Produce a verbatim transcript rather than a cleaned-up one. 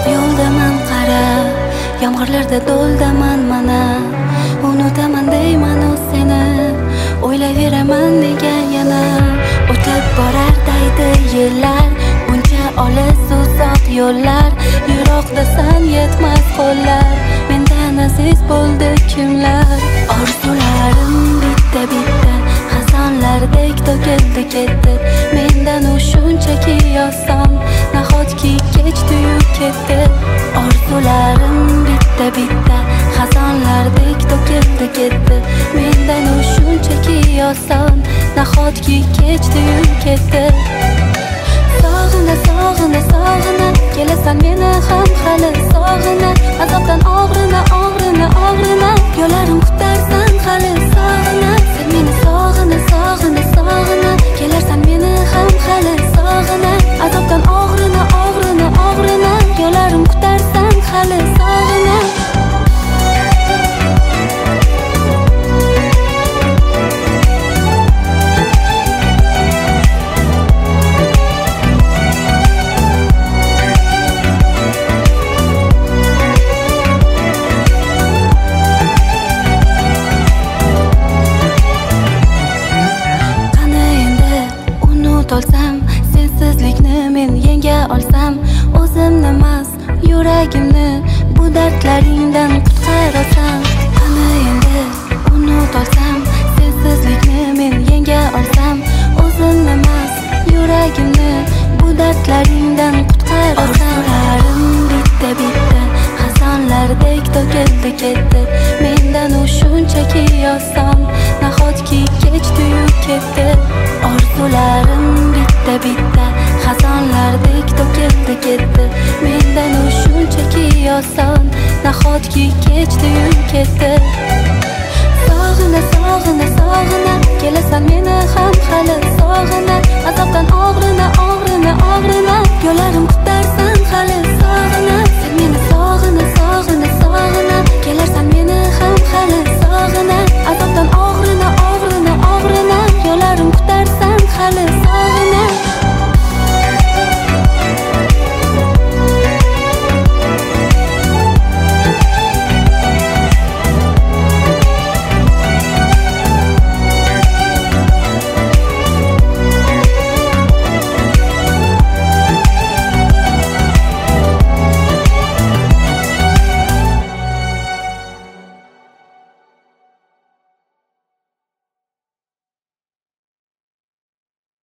Yo'ldaman qarab, yomg'irlarda do'ldaman mana. Unutaman deyman-u seni, o'ylayveraman nega yana. O'tib borar daydi yillar, buncha olis uzoq yo'llar. Yiroqdasan yetmas qo'llar, mendan aziz bo'ldi kimlar. Orzularim bitta bitta xazonlardek to'kildi ketdi. Mendan u shunchaki oson, nahotki kechdi-yu ketdi. Orzularim bitta bitta xazonlardek to'kildi ketdi. Mendan u shunchaki oson, nahotki kechdi-yu ketdi. Sog'ina, sog'ina, sog'ina, kelasan meni ham hali sog'ina. Azobdan og'rina, og'rina, og'rina, yo'llarim kutarsan hali sog'ina. Sen meni sog'ina, sog'ina, sog'ina, kelarsan meni ham hali sog'ina. Azobdan og'rina, og'rina, og'rina, yo'llarim kutarsan hali sog'ina. Olsam, sensizlikni men yenga olsam, o'zimni emas, yuragimni bu dardlaringdan qutqarasan. Qani endi unut olsam, sensizlikni men yenga olsam, o'zimni emas, yuragimni bu dardlaringdan qutqarasan. Orzularim bitta bitta xazonlardek to'kildi ketdi. Mendan u shunchaki oson, nahotki kechdi-yu ketdi. Orzularim bitta bitta xazonlardek to'kildi ketdi. Mendan u shunchaki oson, nahotki kechdi-yu ketdi. Sog'ina, sog'ina, sog'ina,